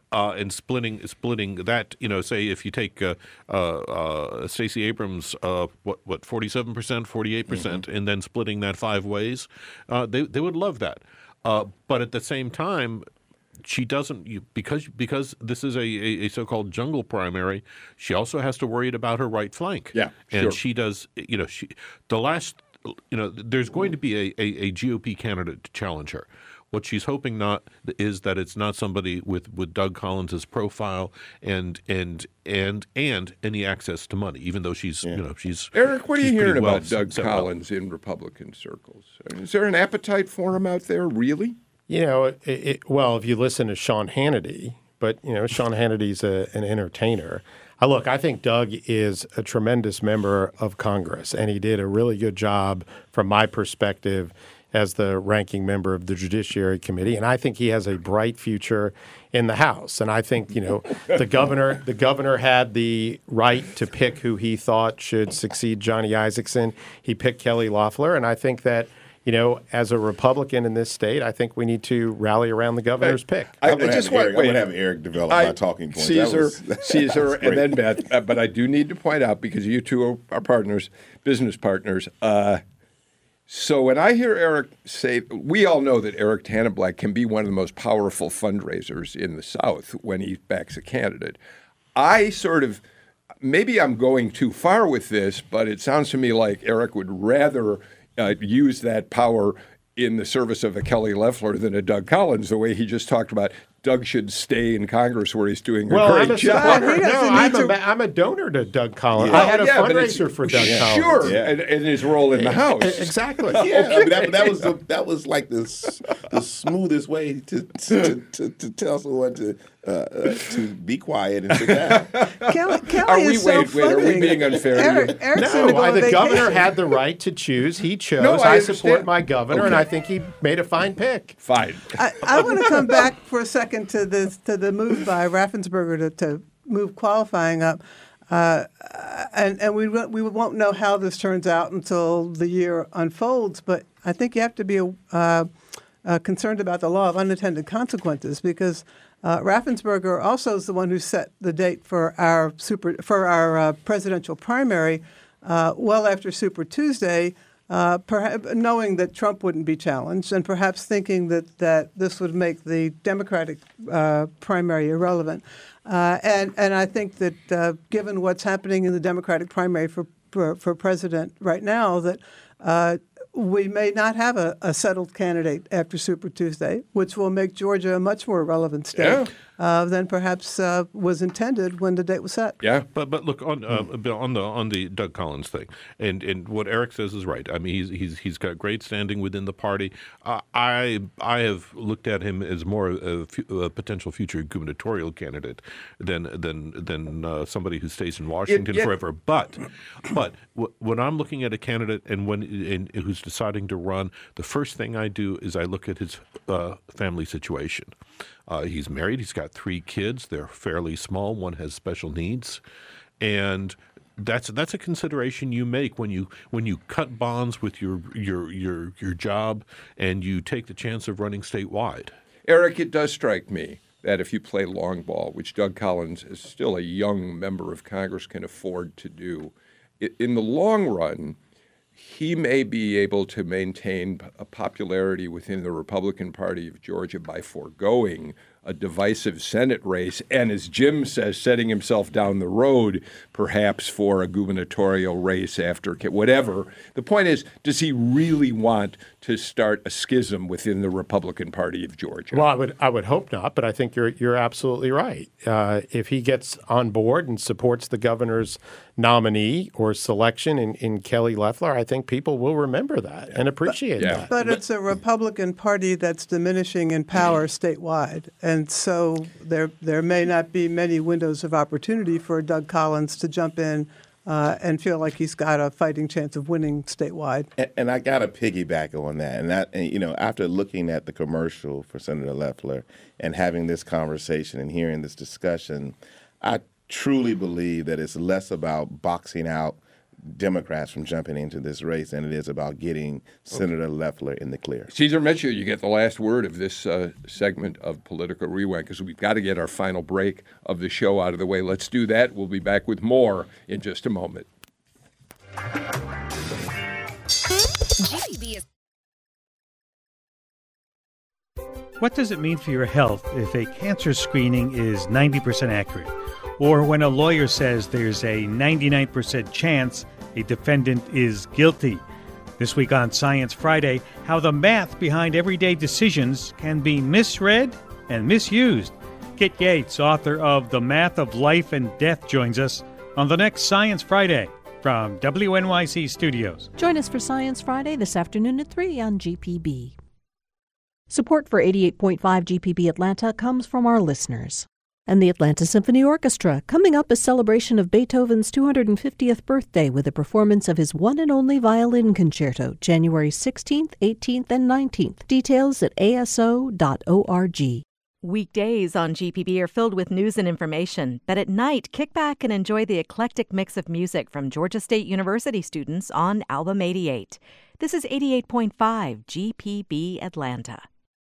Uh, and splitting splitting that, you know, say if you take uh, uh, uh, Stacey Abrams, uh, what what forty-seven percent, forty-eight percent, mm-hmm. and then splitting that five ways, uh, they they would love that. Uh, but at the same time, she doesn't you, because because this is a, a, a so-called jungle primary. She also has to worry about her right flank. Yeah, and sure. she does. You know, she the last. You know, there's going to be a, a, a G O P candidate to challenge her. What she's hoping not is that it's not somebody with, with Doug Collins' profile and and and and any access to money, even though she's yeah. you know she's Eric. What are you hearing well about Doug set Collins up in Republican circles? Is there an appetite for him out there? Really? You know, it, it, well, if you listen to Sean Hannity, but you know, Sean Hannity's a, an entertainer. Uh, look, I think Doug is a tremendous member of Congress, and he did a really good job from my perspective as the ranking member of the Judiciary Committee, and I think he has a bright future in the House. And I think, you know, the governor the governor had the right to pick who he thought should succeed Johnny Isakson. He picked Kelly Loeffler, and I think that, you know, as a Republican in this state, I think we need to rally around the governor's pick. I, I just want Eric, to have Eric develop I, my talking points. Caesar, was, Caesar, and then Beth. Uh, but I do need to point out, because you two are, are partners, business partners. Uh, so when I hear Eric say, we all know that Eric Tannenblack can be one of the most powerful fundraisers in the South when he backs a candidate. I sort of, maybe I'm going too far with this, but it sounds to me like Eric would rather Uh, use that power in the service of a Kelly Loeffler than a Doug Collins, the way he just talked about Doug should stay in Congress where he's doing a well, great I'm a, job. No, I'm a, I'm a donor to Doug Collins. Yeah. I had a yeah, fundraiser for Doug yeah. Collins. Sure, yeah. and, and his role in the House. Exactly. Yeah, okay. I mean, that, that was the, that was like the, the smoothest way to to, to, to tell someone to uh, uh, to be quiet and sit down. Kelly, Kelly Are we is so wait, wait, are we being unfair Eric, to you? Eric's No, gonna go I, on the vacation. governor had the right to choose. He chose. No, I I, support understand. my governor, Okay. and I think he made a fine pick. Fine. I, I want to come back for a second to the to the move by Raffensperger to, to move qualifying up, uh, and and we we won't know how this turns out until the year unfolds. But I think you have to be uh, uh, concerned about the law of unintended consequences, because uh, Raffensperger also is the one who set the date for our super for our uh, presidential primary uh, well after Super Tuesday. Uh, perhaps knowing that Trump wouldn't be challenged, and perhaps thinking that, that this would make the Democratic uh, primary irrelevant. Uh, and and I think that uh, given what's happening in the Democratic primary for for, for president right now, that uh, we may not have a, a settled candidate after Super Tuesday, which will make Georgia a much more relevant state Yeah. uh, than perhaps uh, was intended when the date was set. Yeah. But but look on uh, on the on the Doug Collins thing, and and what Eric says is right. I mean, he's he's he's got great standing within the party. Uh, I I have looked at him as more a, a potential future gubernatorial candidate than than than uh, somebody who stays in Washington It- it- forever. But but w- when I'm looking at a candidate and when and who's deciding to run, the first thing I do is I look at his uh, family situation. Uh, he's married. He's got three kids. They're fairly small. One has special needs, and that's that's a consideration you make when you when you cut bonds with your your your your job and you take the chance of running statewide. Eric, it does strike me that if you play long ball, which Doug Collins, is still a young member of Congress, can afford to do, i- in the long run, he may be able to maintain a popularity within the Republican Party of Georgia by foregoing a divisive Senate race, and as Jim says, setting himself down the road perhaps for a gubernatorial race after whatever. The point is, does he really want to start a schism within the Republican Party of Georgia? Well, I would I would hope not, but I think you're you're absolutely right. Uh, if he gets on board and supports the governor's nominee or selection in, in Kelly Loeffler, I think people will remember that and appreciate yeah. that. But it's a Republican Party that's diminishing in power statewide. And so there there may not be many windows of opportunity for Doug Collins to jump in uh, and feel like he's got a fighting chance of winning statewide. And, and I got to piggyback on that. And that, and, you know, after looking at the commercial for Senator Loeffler and having this conversation and hearing this discussion, I truly believe that it's less about boxing out Democrats from jumping into this race than it is about getting Senator Loeffler in the clear. Cesar Mitchell, you get the last word of this uh, segment of Political Rewind because we've got to get our final break of the show out of the way. Let's do that. We'll be back with more in just a moment. What does it mean for your health if a cancer screening is ninety percent accurate? Or when a lawyer says there's a ninety-nine percent chance a defendant is guilty? This week on Science Friday, how the math behind everyday decisions can be misread and misused. Kit Yates, author of The Math of Life and Death, joins us on the next Science Friday from W N Y C Studios. Join us for Science Friday this afternoon at three on G P B. Support for eighty-eight point five G P B Atlanta comes from our listeners. And the Atlanta Symphony Orchestra, coming up a celebration of Beethoven's two hundred fiftieth birthday with a performance of his one and only violin concerto, January sixteenth, eighteenth, and nineteenth. Details at A S O dot org. Weekdays on G P B are filled with news and information, but at night, kick back and enjoy the eclectic mix of music from Georgia State University students on Album eighty-eight. This is eighty-eight point five G P B Atlanta.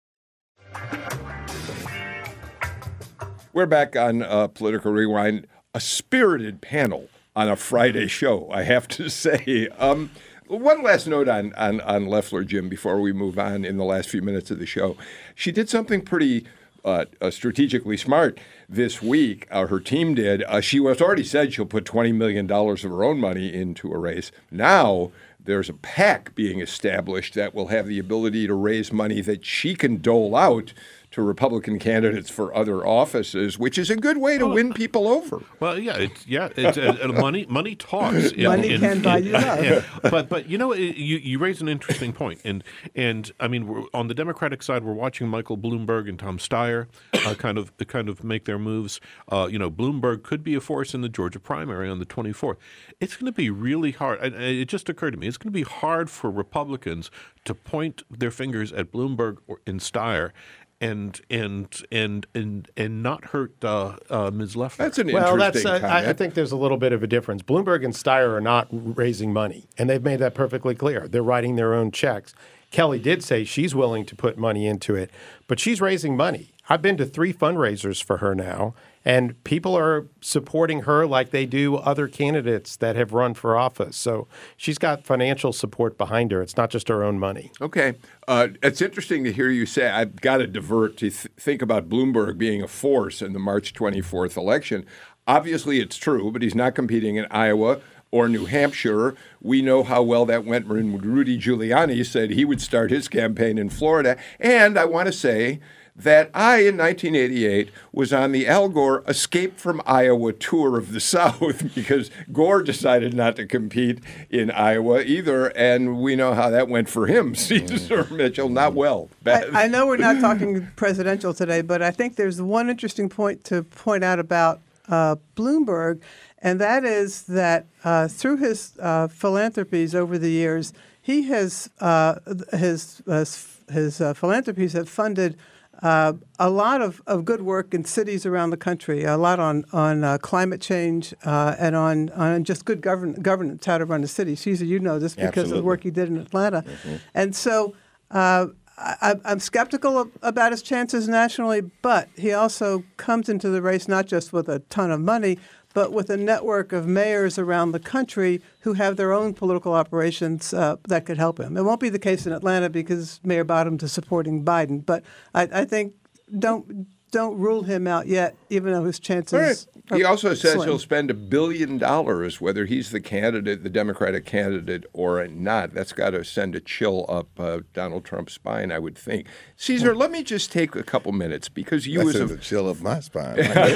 We're back on uh, Political Rewind, a spirited panel on a Friday show, I have to say. Um, one last note on, on, on Loeffler, Jim, before we move on in the last few minutes of the show. She did something pretty uh, uh, strategically smart this week. Uh, her team did. Uh, she was already said she'll put twenty million dollars of her own money into a race. Now there's a PAC being established that will have the ability to raise money that she can dole out to Republican candidates for other offices, which is a good way to win people over. Well, yeah, it's yeah, it's uh, uh, money. Money talks. In, money in, can in, buy in, you love. Yeah. But but you know, it, you you raise an interesting point, and and I mean, we're, on the Democratic side, we're watching Michael Bloomberg and Tom Steyer uh, kind of kind of make their moves. Uh, you know, Bloomberg could be a force in the Georgia primary on the twenty-fourth. It's going to be really hard. I, I, it just occurred to me, it's going to be hard for Republicans to point their fingers at Bloomberg or and Steyer. And and and and and not hurt uh, uh, Miz Loeffler. That's an well, interesting that's, uh, comment. I, I think there's a little bit of a difference. Bloomberg and Steyer are not raising money, and they've made that perfectly clear. They're writing their own checks. Kelly did say she's willing to put money into it, but she's raising money. I've been to three fundraisers for her now, and people are supporting her like they do other candidates that have run for office. So she's got financial support behind her. It's not just her own money. Okay. Uh, it's interesting to hear you say, I've got to divert to th- think about Bloomberg being a force in the March twenty-fourth election. Obviously, it's true, but he's not competing in Iowa or New Hampshire. We know how well that went when Rudy Giuliani said he would start his campaign in Florida. And I want to say that I, in nineteen eighty-eight, was on the Al Gore Escape from Iowa tour of the South because Gore decided not to compete in Iowa either, and we know how that went for him, Cesar Mitchell, not well. I, I know we're not talking presidential today, but I think there's one interesting point to point out about uh, Bloomberg, and that is that uh, through his uh, philanthropies over the years, he has uh, his uh, his uh, philanthropies have funded Uh, a lot of, of good work in cities around the country, a lot on, on uh, climate change uh, and on, on just good govern- governance, how to run a city. Cesar, you know this because Absolutely. of the work he did in Atlanta. Mm-hmm. And so uh, I, I'm skeptical of, about his chances nationally, but he also comes into the race not just with a ton of money, but with a network of mayors around the country who have their own political operations uh, that could help him. It won't be the case in Atlanta because Mayor Bottoms is supporting Biden, but I, I think don't don't rule him out yet, even though his chances Right. are He also says slim. he'll spend a billion dollars, whether he's the candidate, the Democratic candidate, or not. That's got to send a chill up uh, Donald Trump's spine, I would think. Cesar, let me just take a couple minutes because you, That as sends a a chill up my spine.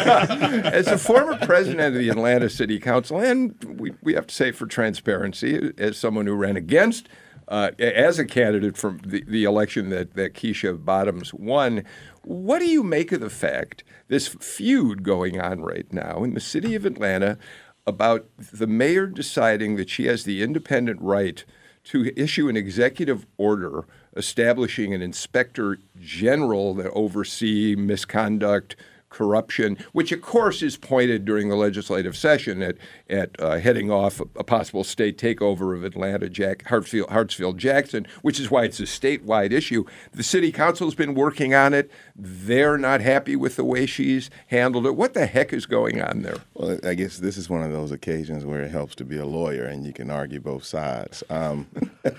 as a former president of the Atlanta City Council, and we, we have to say for transparency, as someone who ran against, uh, as a candidate from the, the election that, that Keisha Bottoms won, what do you make of the fact, this feud going on right now in the city of Atlanta about the mayor deciding that she has the independent right to issue an executive order establishing an inspector general that oversee misconduct corruption, which of course is pointed during the legislative session at at uh, heading off a, a possible state takeover of Atlanta, Jack, Hartsfield, Hartsfield Jackson, which is why it's a statewide issue. The city council's been working on it. They're not happy with the way she's handled it. What the heck is going on there? Well, I guess this is one of those occasions where it helps to be a lawyer and you can argue both sides. Um,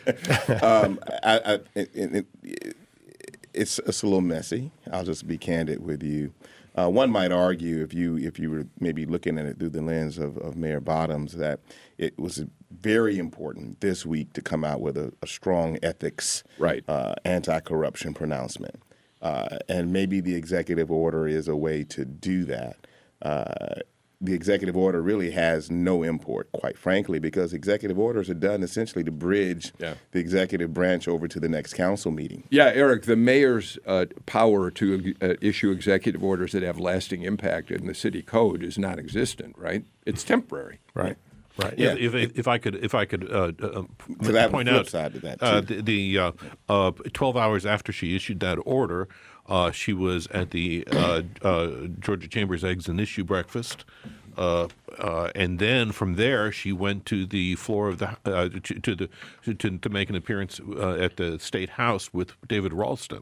um, I, I, it, it, it, it's, it's a little messy. I'll just be candid with you. Uh, one might argue, if you if you were maybe looking at it through the lens of, of Mayor Bottoms, that it was very important this week to come out with a, a strong ethics, right, uh, anti-corruption pronouncement. Uh, and maybe the executive order is a way to do that. Uh, the executive order really has no import, quite frankly, because executive orders are done essentially to bridge yeah. the executive branch over to the next council meeting. Yeah, Eric, the mayor's uh, power to uh, issue executive orders that have lasting impact in the city code is non-existent, right? It's temporary. Right. Right. Yeah. If, if, if I could, if I could uh, uh, I have point a flip out, side to that, uh, too. the, the uh, uh, twelve hours after she issued that order, uh, she was at the uh, uh, Georgia Chamber's Eggs and Issue breakfast. Uh, uh, and then from there, she went to the floor of the uh, to, to the to, to make an appearance uh, at the State House with David Ralston.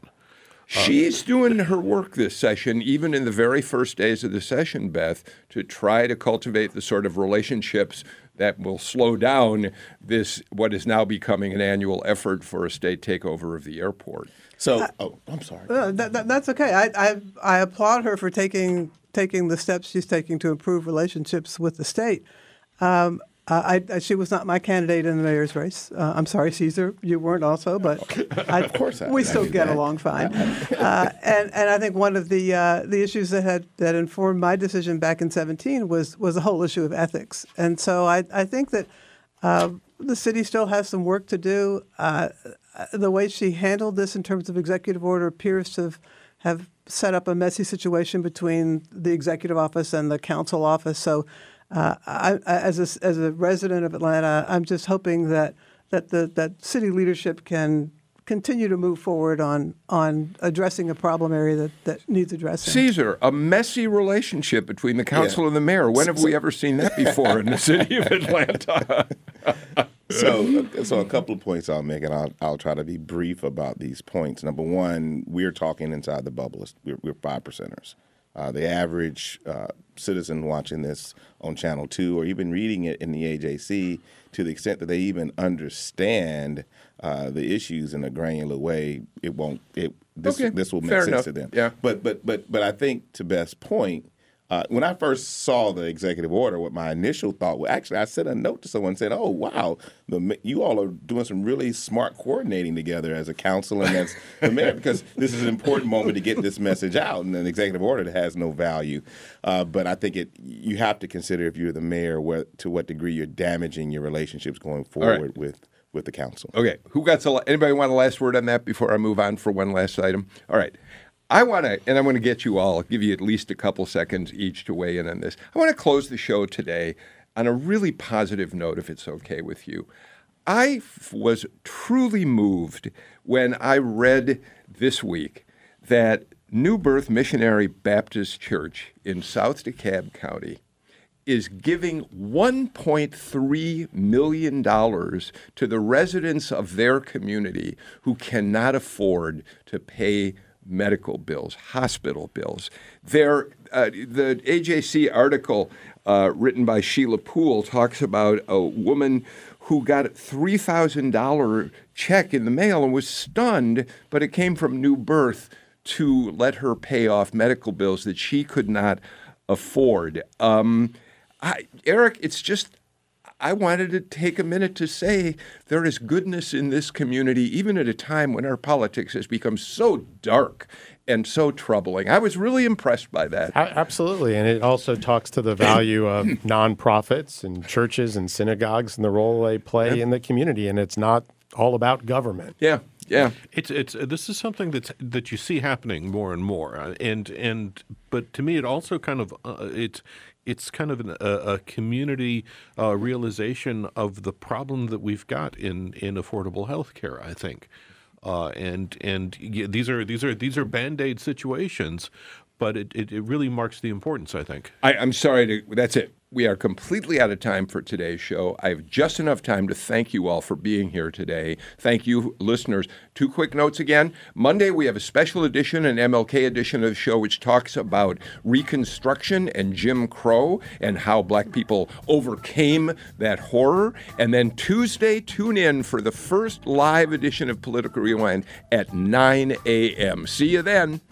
She's doing her work this session, even in the very first days of the session, Beth, to try to cultivate the sort of relationships that will slow down this, what is now becoming an annual effort for a state takeover of the airport. So, Uh, oh, I'm sorry. Uh, that, that, that's okay. I, I I applaud her for taking taking the steps she's taking to improve relationships with the state. Um, uh, I, I, she was not my candidate in the mayor's race. Uh, I'm sorry, Caesar, you weren't also, but I, of course I, we I still knew get that. along fine. Uh, and and I think one of the uh, the issues that had that informed my decision back in seventeen was was the whole issue of ethics. And so I I think that uh, the city still has some work to do. Uh, the way she handled this in terms of executive order appears to have, have set up a messy situation between the executive office and the council office. So, uh, I, I, as a, as a resident of Atlanta, I'm just hoping that that the that city leadership can continue to move forward on on addressing a problem area that, that needs addressing. Caesar, a messy relationship between the council Yeah. and the mayor. When have we ever seen that before in the city of Atlanta? So, so a couple of points I'll make, and I'll, I'll try to be brief about these points. Number one, we're talking inside the bubble. We're, we're five percenters. Uh, the average uh, citizen watching this on Channel two or even reading it in the A J C, to the extent that they even understand uh, the issues in a granular way, it won't. It this Okay, this will make fair sense enough. to them. Yeah. But but but but I think, to Beth's point, Uh, when I first saw the executive order, what my initial thought was, actually, I sent a note to someone and said, oh, wow, the, you all are doing some really smart coordinating together as a council and as the mayor, because this is an important moment to get this message out, and an executive order that has no value. Uh, but I think it you have to consider, if you're the mayor, what, to what degree you're damaging your relationships going forward right. with, with the council. Okay, who got the, anybody want a last word on that before I move on for one last item? All right. I want to, and I'm going to get you all, I'll give you at least a couple seconds each to weigh in on this. I want to close the show today on a really positive note, if it's okay with you. I f- was truly moved when I read this week that New Birth Missionary Baptist Church in South DeKalb County is giving one point three million dollars to the residents of their community who cannot afford to pay medical bills, hospital bills. There, uh, the A J C article uh, written by Sheila Poole talks about a woman who got a three thousand dollars check in the mail and was stunned, but it came from New Birth to let her pay off medical bills that she could not afford. Um, I, Eric, it's just, I wanted to take a minute to say there is goodness in this community, even at a time when our politics has become so dark and so troubling. I was really impressed by that. A- Absolutely. And it also talks to the value of nonprofits and churches and synagogues and the role they play in the community. And it's not all about government. Yeah. Yeah, it's it's uh, this is something that's that you see happening more and more, uh, and and but to me it also kind of uh, it's it's kind of an, a, a community uh, realization of the problem that we've got in, in affordable health care, I think, uh, and and yeah, these are these are these are Band-Aid situations, but it, it, it really marks the importance, I think. I, I'm sorry to, that's it. We are completely out of time for today's show. I have just enough time to thank you all for being here today. Thank you, listeners. Two quick notes again. Monday, we have a special edition, an M L K edition of the show, which talks about Reconstruction and Jim Crow and how black people overcame that horror. And then Tuesday, tune in for the first live edition of Political Rewind at nine a.m. See you then.